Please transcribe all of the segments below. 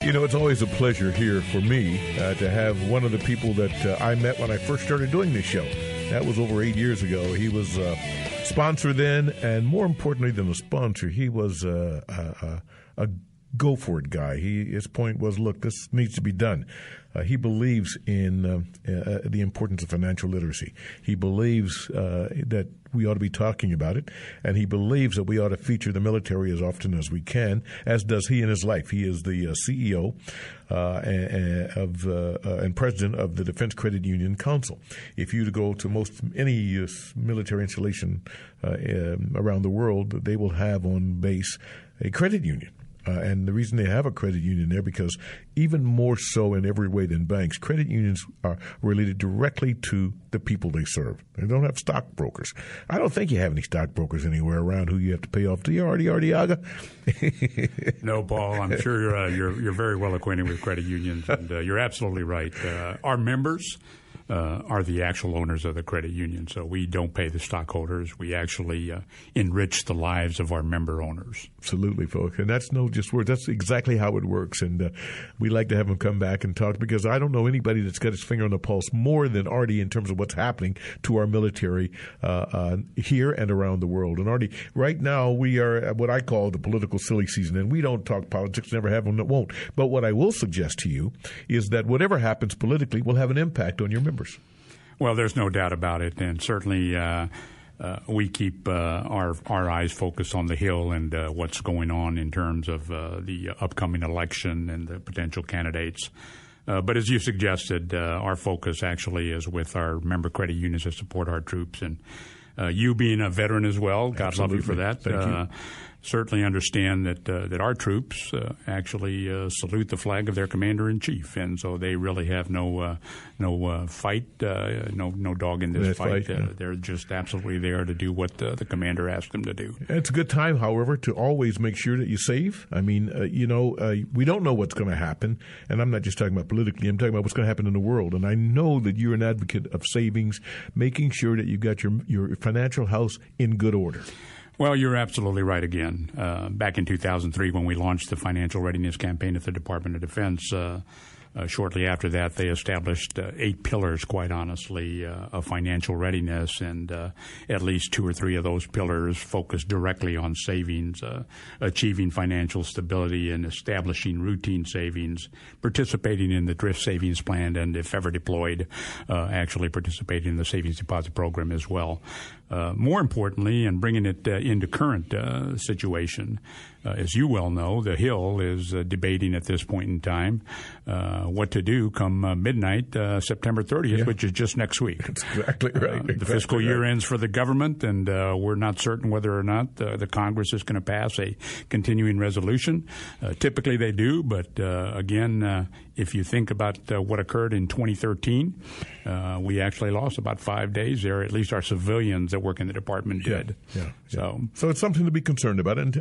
You know, it's always a pleasure here for me to have one of the people that I met when I first started doing this show. That was over 8 years ago. He was a sponsor then, and more importantly than a sponsor, he was a go-for-it guy. His point was, look, this needs to be done. He believes in the importance of financial literacy. He believes that we ought to be talking about it, and he believes that we ought to feature the military as often as we can, as does he in his life. He is the CEO and president of the Defense Credit Union Council. If you go to any military installation around the world, they will have on base a credit union. And the reason they have a credit union there, because even more so in every way than banks, credit unions are related directly to the people they serve. They don't have stockbrokers. I don't think you have any stockbrokers anywhere around who you have to pay off. Do you, Artie Arteaga? No, Paul. I'm sure you're very well acquainted with credit unions, and you're absolutely right. Our members are the actual owners of the credit union, so we don't pay the stockholders. We actually enrich the lives of our member owners. Absolutely, folks, and that's no just word. That's exactly how it works, and we like to have him come back and talk, because I don't know anybody that's got his finger on the pulse more than Artie in terms of what's happening to our military here and around the world. And Artie, right now we are at what I call the political silly season, and we don't talk politics, never have, and it won't. But what I will suggest to you is that whatever happens politically will have an impact on your members. Well, there's no doubt about it, and certainly we keep our eyes focused on the Hill and what's going on in terms of the upcoming election and the potential candidates. But as you suggested, our focus actually is with our member credit unions that support our troops, and you being a veteran as well, God Absolutely. love you for that. Thank you. Certainly understand that our troops actually salute the flag of their commander-in-chief, and so they really have no fight, no dog in this fight. Yeah. They're just absolutely there to do what the commander asked them to do. It's a good time, however, to always make sure that you save. I mean, we don't know what's going to happen, and I'm not just talking about politically. I'm talking about what's going to happen in the world. And I know that you're an advocate of savings, making sure that you've got your financial house in good order. Well, you're absolutely right again. Back in 2003, when we launched the Financial Readiness Campaign at the Department of Defense, shortly after that, they established 8 pillars, quite honestly, of financial readiness, and at least 2 or 3 of those pillars focused directly on savings, achieving financial stability and establishing routine savings, participating in the Thrift Savings Plan, and if ever deployed, actually participating in the Savings Deposit Program as well. More importantly, and bringing it into current situation, as you well know, the Hill is debating at this point in time what to do come midnight, September 30th, which is just next week. That's exactly right. The fiscal year ends for the government, and we're not certain whether or not the Congress is going to pass a continuing resolution. Typically they do, but again, if you think about what occurred in 2013, we actually lost about 5 days there. At least our civilians that work in the department did. Yeah. So it's something to be concerned about and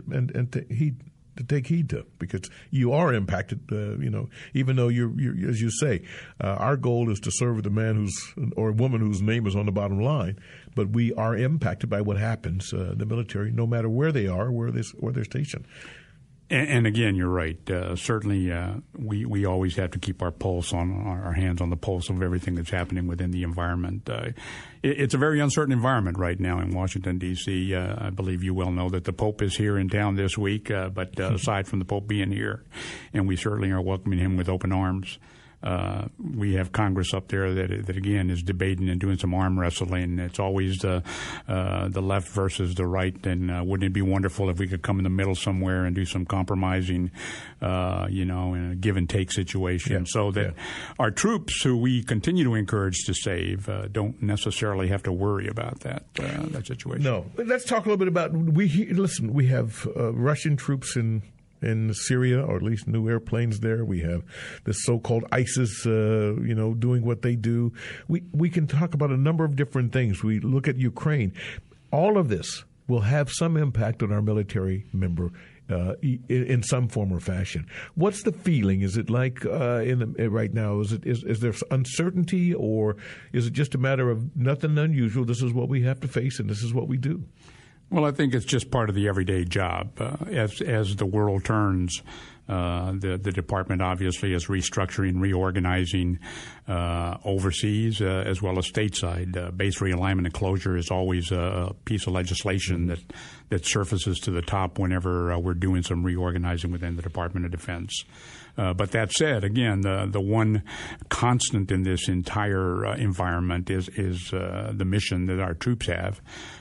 to take heed to, because you are impacted. Even though you're as you say, our goal is to serve the man or woman whose name is on the bottom line, but we are impacted by what happens. The military, no matter where they are, where they're stationed. And again, you're right. Certainly, we always have to keep our pulse our hands on the pulse of everything that's happening within the environment. It's a very uncertain environment right now in Washington, D.C. I believe you well know that the Pope is here in town this week, but aside from the Pope being here, and we certainly are welcoming him with open arms, we have Congress up there that again is debating and doing some arm wrestling. It's always the left versus the right, and wouldn't it be wonderful if we could come in the middle somewhere and do some compromising, in a give and take situation, so that our troops, who we continue to encourage to save, don't necessarily have to worry about that situation. No, let's talk a little bit about we have Russian troops in Syria, or at least new airplanes there. We have the so-called ISIS, doing what they do. We can talk about a number of different things. We look at Ukraine. All of this will have some impact on our military member in some form or fashion. What's the feeling? Is it like right now? Is there uncertainty, or is it just a matter of nothing unusual? This is what we have to face, and this is what we do? Well, I think it's just part of the everyday job. As the world turns, the department obviously is restructuring, reorganizing overseas as well as stateside. Base realignment and closure is always a piece of legislation that surfaces to the top whenever we're doing some reorganizing within the Department of Defense. But that said, again, the one constant in this entire environment is the mission that our troops have.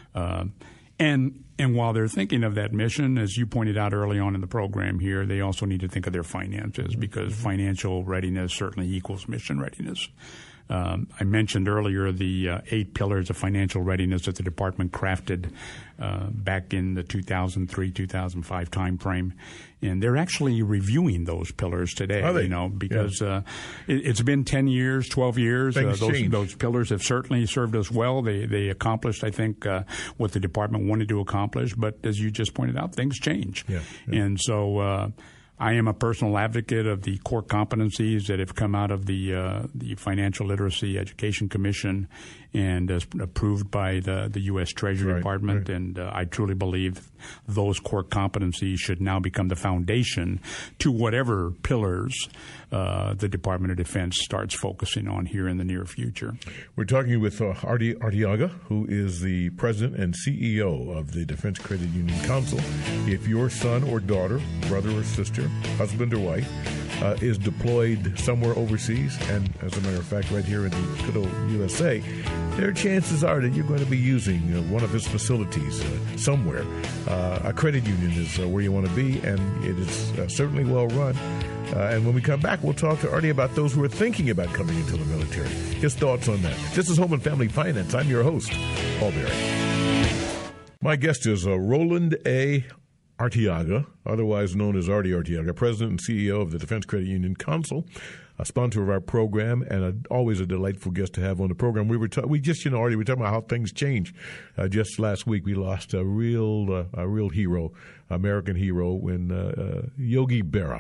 And while they're thinking of that mission, as you pointed out early on in the program here, they also need to think of their finances, because financial readiness certainly equals mission readiness. I mentioned earlier the 8 pillars of financial readiness that the department crafted back in the 2003-2005 timeframe, and they're actually reviewing those pillars today. Are they? Because it's been 10 years, 12 years. Those pillars have certainly served us well. They accomplished, I think, what the department wanted to accomplish. But as you just pointed out, things change, and so. I am a personal advocate of the core competencies that have come out of the Financial Literacy Education Commission and approved by the U.S. Treasury Department. Right. And I truly believe those core competencies should now become the foundation to whatever pillars the Department of Defense starts focusing on here in the near future. We're talking with Artie Arriaga, who is the president and CEO of the Defense Credit Union Council. If your son or daughter, brother or sister, husband or wife, is deployed somewhere overseas, and as a matter of fact, right here in the good old USA, there chances are that you're going to be using one of his facilities somewhere. A credit union is where you want to be, and it is certainly well run. And when we come back, we'll talk to Artie about those who are thinking about coming into the military. His thoughts on that. This is Home and Family Finance. I'm your host, Paul Berry. My guest is Roland A. Arriaga, otherwise known as Artie Arriaga, President and CEO of the Defense Credit Union Council, a sponsor of our program, and always a delightful guest to have on the program. We were Artie, we were talking about how things change. Just last week, we lost a real hero, American hero, when Yogi Berra.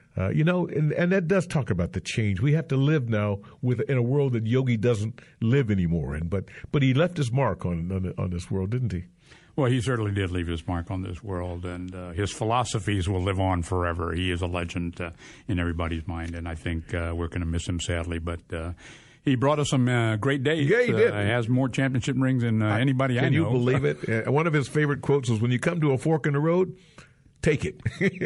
And that does talk about the change. We have to live now in a world that Yogi doesn't live anymore in. But he left his mark on this world, didn't he? Well, he certainly did leave his mark on this world, and his philosophies will live on forever. He is a legend in everybody's mind, and I think we're going to miss him sadly. But he brought us some great days. Yeah, he did. He has more championship rings than anybody I know. Can you believe it? One of his favorite quotes was, "When you come to a fork in the road, take it."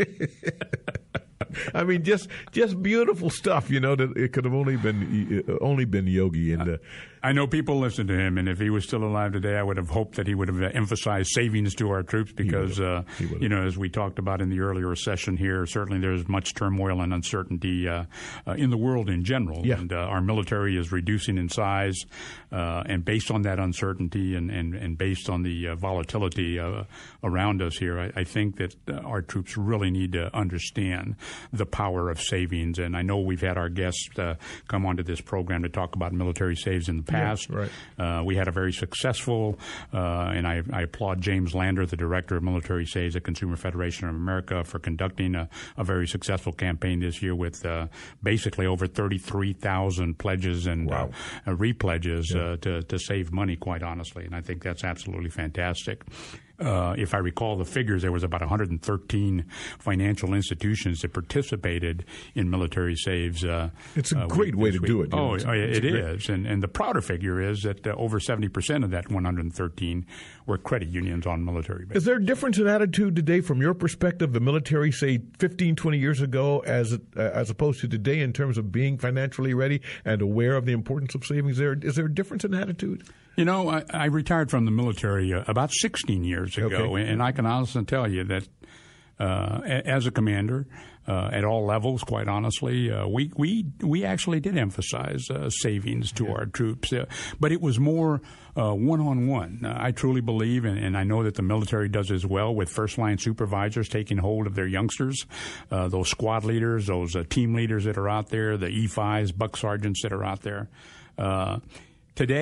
I mean, just beautiful stuff. That it could have only been Yogi. And I know people listen to him, and if he was still alive today, I would have hoped that he would have emphasized savings to our troops, because as we talked about in the earlier session here, certainly there's much turmoil and uncertainty in the world in general, and our military is reducing in size, and based on that uncertainty and based on the volatility around us here, I think that our troops really need to understand the power of savings. And I know we've had our guests come onto this program to talk about military saves in the past. Yeah, right. We had a very successful, and I applaud James Lander, the director of military saves at Consumer Federation of America, for conducting a very successful campaign this year with basically over 33,000 pledges and repledges to save money, quite honestly. And I think that's absolutely fantastic. If I recall the figures, there was about 113 financial institutions that participated in military saves. It's a great way to do it. It is. And the prouder figure is that over 70% of that 113 were credit unions on military bases. Is there a difference in attitude today from your perspective, the military, say, 15, 20 years ago, as opposed to today in terms of being financially ready and aware of the importance of savings? Is there a difference in attitude? I retired from the military about 16 years ago, and I can honestly tell you that as a commander, at all levels, quite honestly, we actually did emphasize savings to our troops, but it was more one-on-one. I truly believe, and I know that the military does as well, with first-line supervisors taking hold of their youngsters, those squad leaders, those team leaders that are out there, the E5s, buck sergeants that are out there. Today,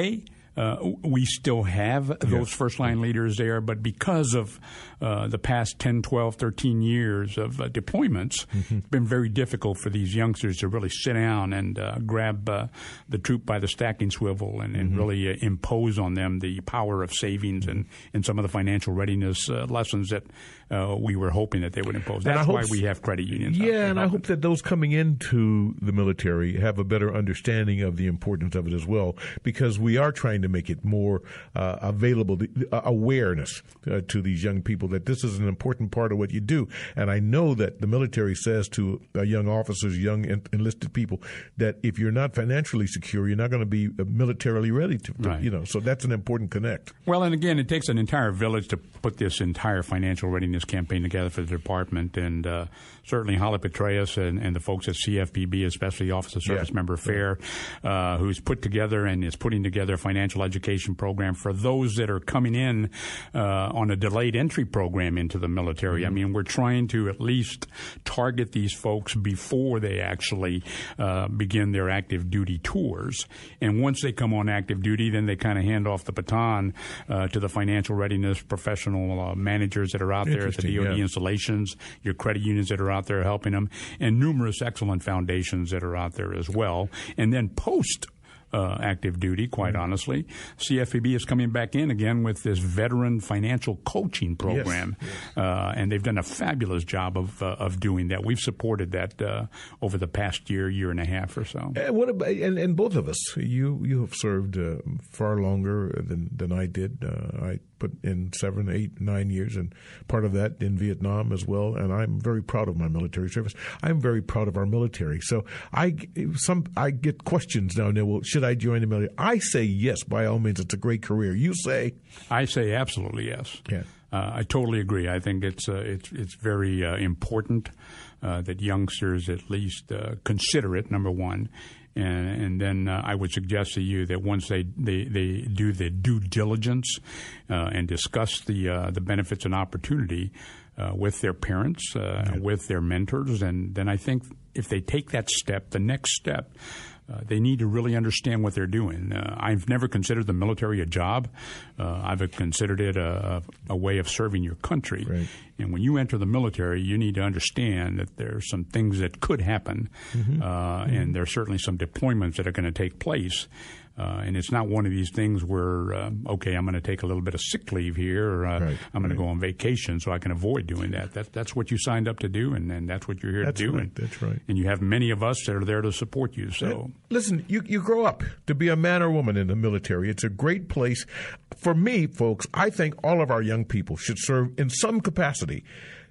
we still have those first-line leaders there, but because of the past 10, 12, 13 years of deployments, it's been very difficult for these youngsters to really sit down and grab the troop by the stacking swivel and really impose on them the power of savings and some of the financial readiness lessons that we were hoping that they would impose. That's why we have credit unions. Yeah, and I hope that those coming into the military have a better understanding of the importance of it as well, because we are trying to make it more available, awareness to these young people that this is an important part of what you do. And I know that the military says to young officers, young enlisted people, that if you're not financially secure, you're not going to be militarily ready to, so that's an important connect. Well, and again, it takes an entire village to put this entire financial readiness campaign together for the department, and certainly Holly Petraeus and the folks at CFPB, especially the Office of Service Member Fair, who's put together and is putting together a financial education program for those that are coming in on a delayed entry program into the military. I mean, we're trying to at least target these folks before they actually begin their active duty tours. And once they come on active duty, then they kind of hand off the baton to the financial readiness professional managers that are out there at the DoD installations, your credit unions that are out there helping them, and numerous excellent foundations that are out there as well. And then post active duty, quite honestly, CFPB is coming back in again with this veteran financial coaching program, and they've done a fabulous job of doing that. We've supported that over the past year and a half or so. And both of us, you have served far longer than I did. I put in 7, 8, 9 years, and part of that in Vietnam as well. And I'm very proud of my military service. I'm very proud of our military. So I get questions now and then. Well, should I join the military? I say yes, by all means. It's a great career. You say? I say absolutely yes. Yeah. I totally agree. I think it's very important that youngsters at least consider it, number one. And then I would suggest to you that once they do the due diligence and discuss the benefits and opportunity with their parents, with their mentors, and then I think if they take that step, the next step, they need to really understand what they're doing. I've never considered the military a job. I've considered it a way of serving your country. Right. And when you enter the military, you need to understand that there are some things that could happen, and there are certainly some deployments that are going to take place. And it's not one of these things where, okay, I'm going to take a little bit of sick leave here, or I'm going to go on vacation so I can avoid doing that. That's what you signed up to do, and that's what you're here to do. Right. That's right. And you have many of us that are there to support you. So listen, you grow up to be a man or woman in the military. It's a great place. For me, folks, I think all of our young people should serve in some capacity.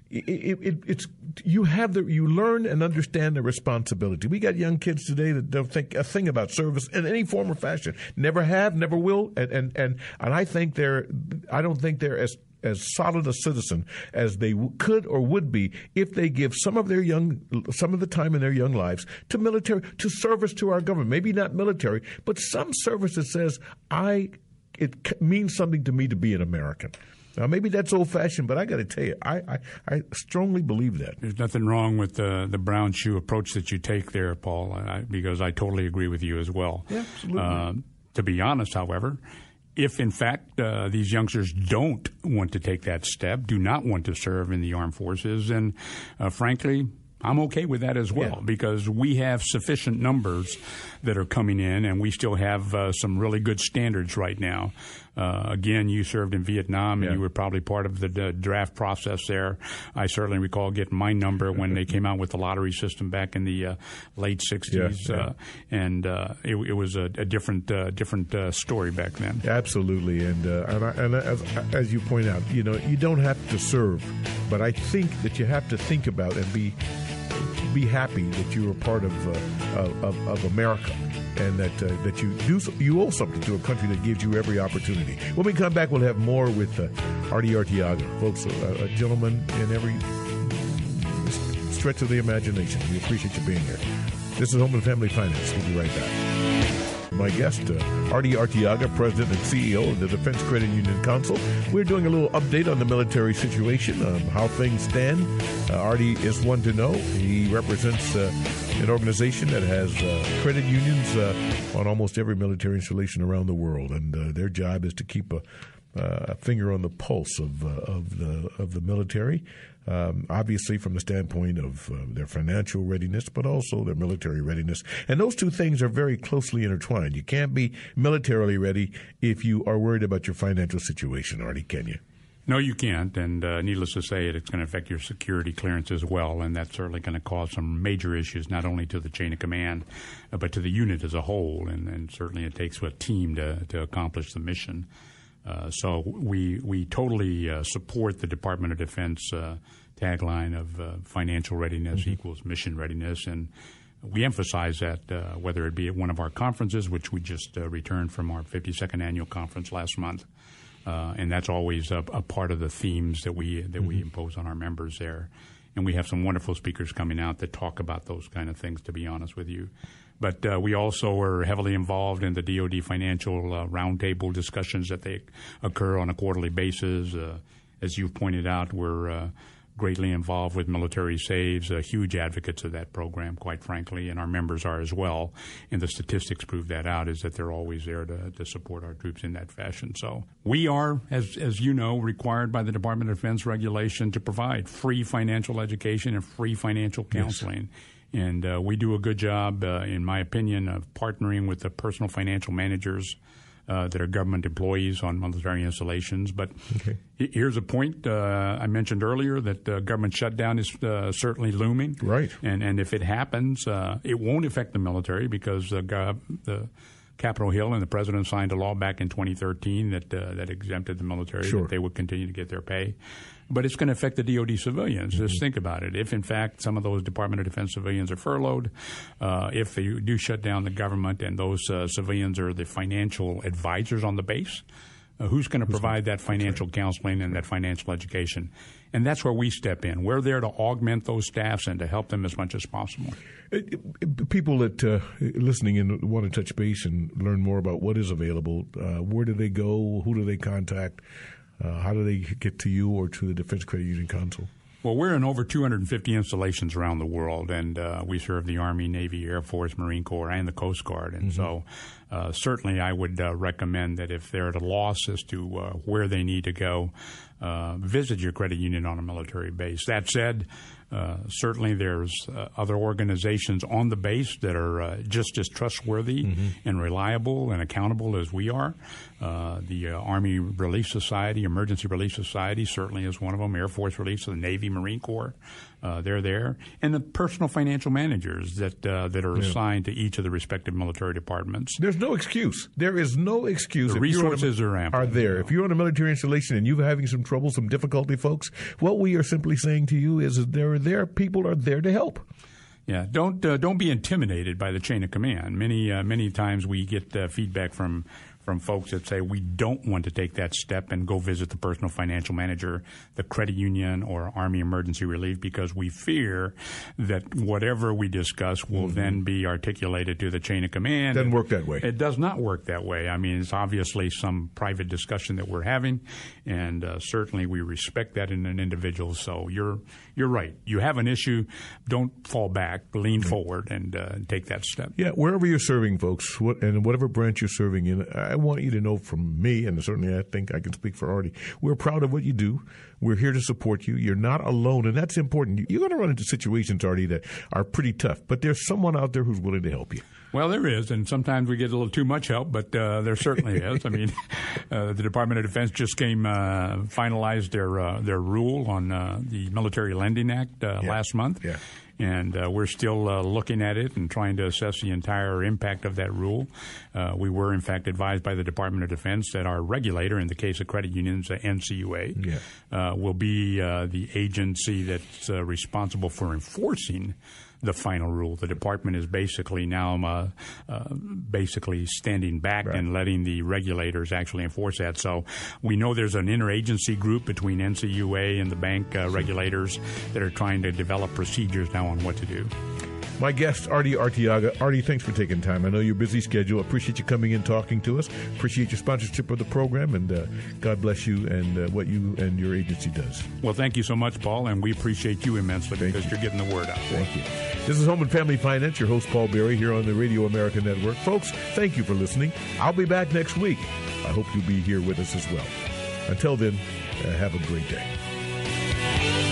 You learn and understand the responsibility. We got young kids today that don't think a thing about service in any form or fashion. Never have, never will, and I think I don't think they're as solid a citizen as they could or would be if they give some of the time in their young lives to military, to service to our government. Maybe not military, but some service that says it means something to me to be an American. Now, maybe that's old-fashioned, but I got to tell you, I strongly believe that. There's nothing wrong with the brown shoe approach that you take there, Paul, because I totally agree with you as well. Yeah, absolutely. To be honest, however, if in fact these youngsters don't want to take that step, do not want to serve in the armed forces, then frankly, I'm okay with that as well, because we have sufficient numbers that are coming in, and we still have some really good standards right now. Again, you served in Vietnam, and you were probably part of the draft process there. I certainly recall getting my number when they came out with the lottery system back in the late 60s, and it was a different story back then. Absolutely, and as you point out, you don't have to serve, but I think that you have to think about and be happy that you're a part of America, and that you owe something to a country that gives you every opportunity. When we come back, we'll have more with Artie Arteaga, folks, a gentleman in every stretch of the imagination. We appreciate you being here. This is Home and Family Finance. We'll be right back. my guest, Artie Arteaga, President and CEO of the Defense Credit Union Council. We're doing a little update on the military situation, how things stand. Artie is one to know. He represents an organization that has credit unions on almost every military installation around the world, and their job is to keep a finger on the pulse of the military. Obviously from the standpoint of their financial readiness, but also their military readiness. And those two things are very closely intertwined. You can't be militarily ready if you are worried about your financial situation, Artie, can you? No, you can't. And needless to say, it's going to affect your security clearance as well. And that's certainly going to cause some major issues, not only to the chain of command, but to the unit as a whole. And certainly it takes a team to accomplish the mission. So we totally support the Department of Defense tagline of financial readiness equals mission readiness, and we emphasize that whether it be at one of our conferences, which we just returned from our 52nd annual conference last month, and that's always a part of the themes that we impose on our members there. And we have some wonderful speakers coming out that talk about those kind of things, to be honest with you. But we also are heavily involved in the DoD financial roundtable discussions that they occur on a quarterly basis. As you've pointed out, we're greatly involved with Military Saves, huge advocates of that program, quite frankly, and our members are as well. And the statistics prove that out, is that they're always there to support our troops in that fashion. So we are, as you know, required by the Department of Defense regulation to provide free financial education and free financial counseling. Yes. And we do a good job, in my opinion, of partnering with the personal financial managers that are government employees on military installations. But here's a point I mentioned earlier, that government shutdown is certainly looming. Right. And if it happens, it won't affect the military, because the Capitol Hill and the president signed a law back in 2013 that exempted the military, that they would continue to get their pay. But it's going to affect the DoD civilians. Just think about it. If, in fact, some of those Department of Defense civilians are furloughed, if they do shut down the government and those civilians are the financial advisors on the base, who's going to provide that financial counseling and that financial education? And that's where we step in. We're there to augment those staffs and to help them as much as possible. People that listening in want to touch base and learn more about what is available, where do they go? Who do they contact? How do they get to you or to the Defense Credit Union Council? Well, we're in over 250 installations around the world, and we serve the Army, Navy, Air Force, Marine Corps, and the Coast Guard. And so certainly I would recommend that if they're at a loss as to where they need to go, visit your credit union on a military base. That said, certainly there's other organizations on the base that are just as trustworthy and reliable and accountable as we are. The Army Relief Society, Emergency Relief Society certainly is one of them, Air Force Relief, the Navy, Marine Corps. They're there. And the personal financial managers that are assigned to each of the respective military departments. There's no excuse. There is no excuse. The resources are ample. Are there. If you're on a military installation and you're having some trouble, some difficulty, folks, what we are simply saying to you is that people are there to help. Yeah, don't be intimidated by the chain of command. Many times we get feedback from folks that say we don't want to take that step and go visit the personal financial manager, the credit union, or Army Emergency Relief, because we fear that whatever we discuss will then be articulated to the chain of command. It doesn't work that way. It does not work that way. I mean, it's obviously some private discussion that we're having, and certainly we respect that in an individual. So you're right. You have an issue, don't fall back, lean forward, and take that step. Yeah, wherever you're serving, folks, and whatever branch you're serving in, I want you to know from me, and certainly I think I can speak for Artie, we're proud of what you do. We're here to support you. You're not alone, and that's important. You're going to run into situations, Artie, that are pretty tough, but there's someone out there who's willing to help you. Well, there is, and sometimes we get a little too much help, but there certainly is. I mean, the Department of Defense just finalized their rule on the Military Lending Act last month. Yeah. And we're still looking at it and trying to assess the entire impact of that rule. We were, in fact, advised by the Department of Defense that our regulator, in the case of credit unions, NCUA, will be the agency that's responsible for enforcing the final rule. The department is basically now basically standing back and letting the regulators actually enforce that. So we know there's an interagency group between NCUA and the bank regulators that are trying to develop procedures now on what to do. My guest, Artie Arteaga. Artie, thanks for taking time. I know your busy schedule. Appreciate you coming in, talking to us. Appreciate your sponsorship of the program, and God bless you and what you and your agency does. Well, thank you so much, Paul, and we appreciate you immensely because you're getting the word out. Thank you. This is Home and Family Finance, your host, Paul Berry, here on the Radio America Network. Folks, thank you for listening. I'll be back next week. I hope you'll be here with us as well. Until then, have a great day.